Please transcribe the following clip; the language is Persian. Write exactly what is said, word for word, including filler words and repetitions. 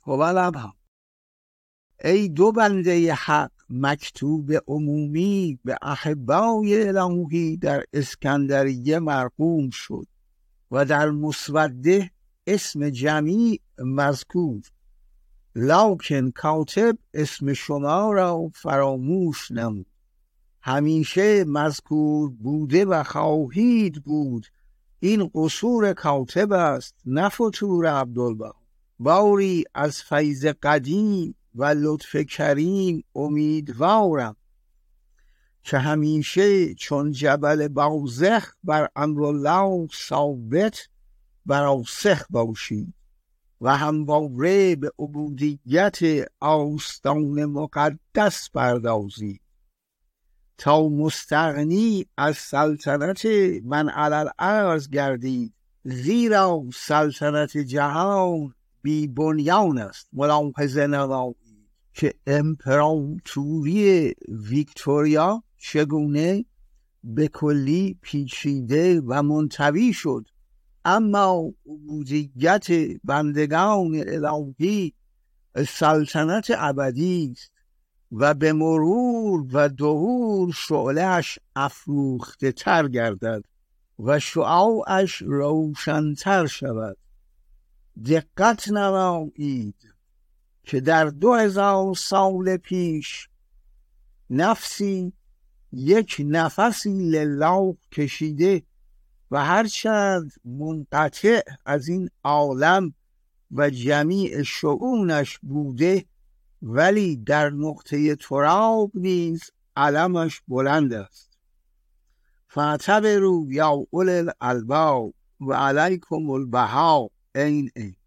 هوالبها. ای دو بنده حق مکتوب عمومی به احبای الهی در اسکندریه مرقوم شد و در مسوده اسم جمیع مذکور، لکن کاتب اسم شما را فراموش نمود. همیشه مذکور بوده و خواهید بود. این قصور کاتب است نه فتور عبدالبها. باری از فیض قدیم و لطف کریم امیدوارم که همیشه چون جبل بازخ بر امرالله ثابت براسخ باشید و همواره به عبودیت آستان مقدس پردازید تا مستغنی از سلطنت من علی الارض گردید، زیرا سلطنت جهان بی بنیان است. ملاحظه نمایید که امپراتوری ویکتوریا چگونه به کلی پیچیده و منطوی شد، اما عبودیت بندگان الهی سلطنت ابدی است و به مرور و دهور شعله‌اش افروخته تر گردد و شعاعش روشن‌تر شود. دقت نمایید که در دو هزار سال پیش نفسی یک نفسی لله کشیده و هرچند منقطع از این عالم و جمیع شؤونش بوده، ولی در نقطه تراب نیز علمش بلند است. فاعتبروا یا اولی الالباب و علیکم البها. این این